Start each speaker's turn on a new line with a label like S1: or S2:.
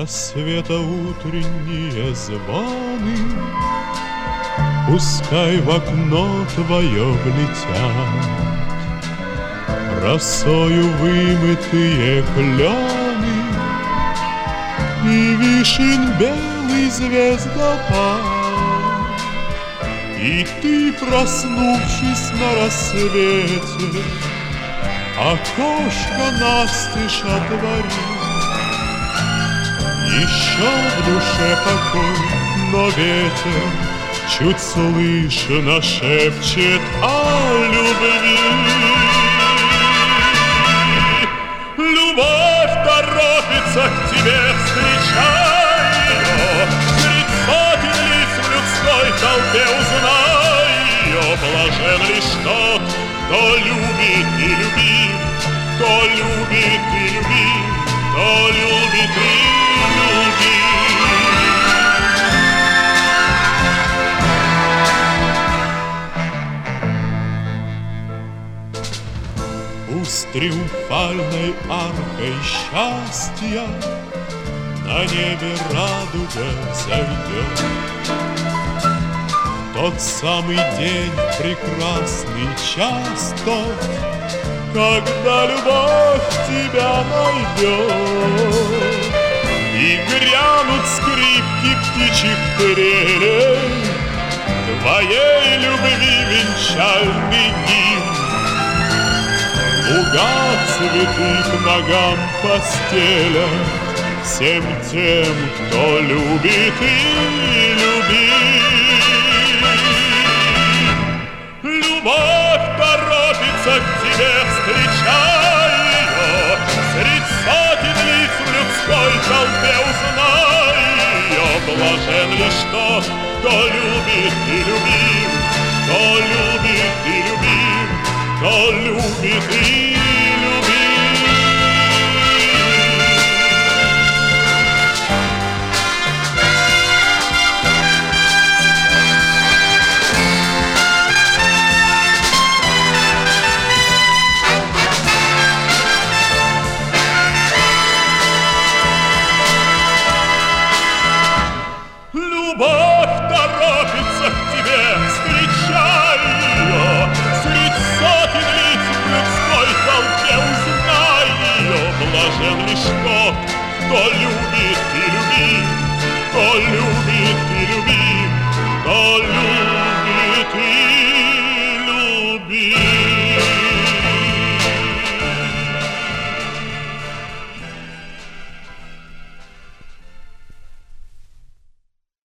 S1: рассвета утренние звоны пускай в окно твое влетят, росою вымытые клены и вишен белый звездопад. И ты, проснувшись на рассвете, окошко настежь отвори. Еще в душе покой, но ветер чуть слышно шепчет о любви. Любовь торопится к тебе, встречай ее, средь сотен лиц в людской толпе узнай ее. Блажен лишь тот, кто любит и любим, кто любит и любим, кто любит и любим. Пусть триумфальной аркой счастья на небе радуга взойдет. Тот самый день, прекрасный час тот, когда любовь тебя найдет. И грянут скрипки птичьих трелей, твоей любви венчальный гимн. Луга цветы к ногам постеля всем тем, кто любит и любим. Любовь торопится к тебе, встречай ее, средь сотен лиц в людской толпе узнай ее. Блажен лишь тот, кто любит и любим, кто любит и любим, кто любит и любим. Любовь торопится к тебе, встречай ее, средь сотен лиц в людской толпе узнай ее. Блажен лишь тот, кто любит